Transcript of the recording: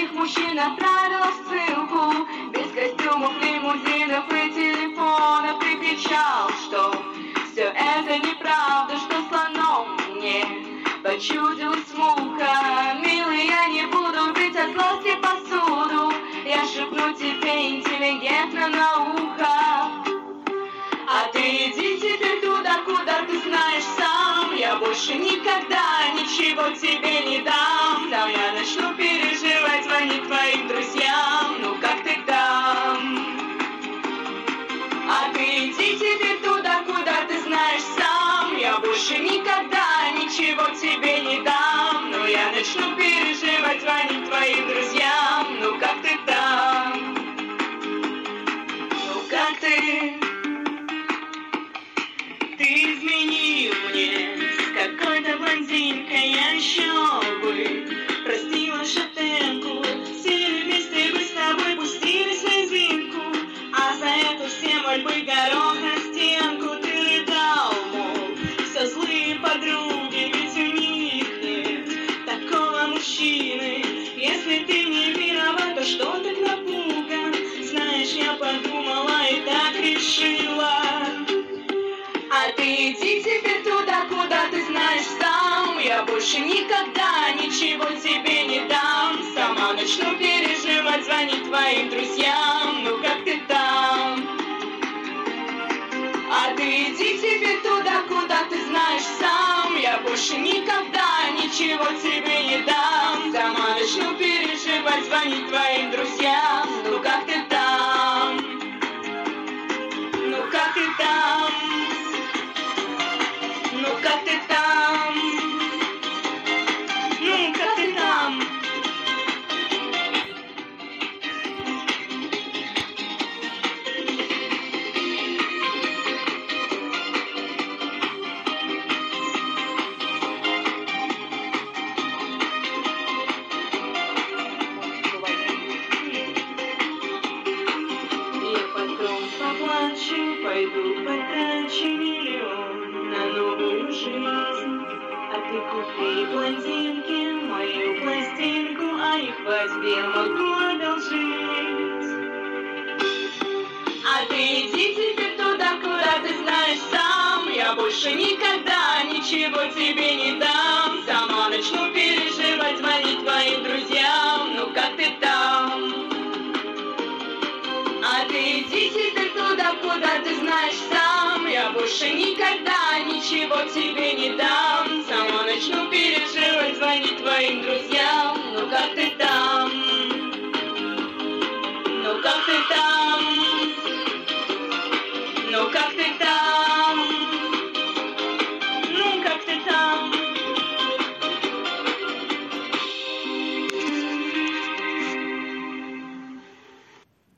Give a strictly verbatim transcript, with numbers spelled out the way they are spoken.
других мужчин отправила ссылку. Без костюмов, лимузинов и телефона прикричал, что все это неправда, что слоном мне почудилась муха. Милый, я не буду бить от злости посуду, я шепну тебе интеллигентно на ухо. А ты иди теперь туда, куда ты знаешь сам. Я больше никогда ничего тебе не дам. Там я начну переживать, звонить твоим друзьям. Ну как ты там? А ты иди теперь туда, куда ты знаешь сам. Я больше никогда ничего тебе не дам. Но я начну переживать, звонить твоим друзьям. Ну как ты там? Ну как ты? Ты изменил мне с какой-то блондинкой, я еще бы простила шатенку. Сели вместе бы с тобой, пустились в резинку, а за это все мольбы гороха стенку. Ты рыдал, мол, все злые подруги, ведь у них нет такого мужчины. Если ты не виноват, то что так напуган? Знаешь, я подумала и так решила. А ты иди теперь туда, куда ты знаешь сам. Я больше никогда ничего тебе не дам. Сама начну переживать, звонить твоим друзьям. Ну как ты там? А ты иди теперь туда, куда ты знаешь сам. Я больше никогда ничего тебе не дам. Сама начну переживать, звонить твоим друзьям. Ну как ты там? Ну как ты там? Ну как ты там? Ну как ты там? Я потом поплачу, пойду потрачу миллион на новую жизнь. А ты купи блондинке мою пластинку, а их возьме могу одолжить. А ты иди теперь туда, куда ты знаешь сам. Я больше никогда ничего тебе не дам. Сама начну переживать, звонить твоим друзьям. Ну как ты там? А ты иди теперь туда, куда ты знаешь сам. Я больше никогда ничего тебе не дам. Сама начну переживать, звонить твоим друзьям.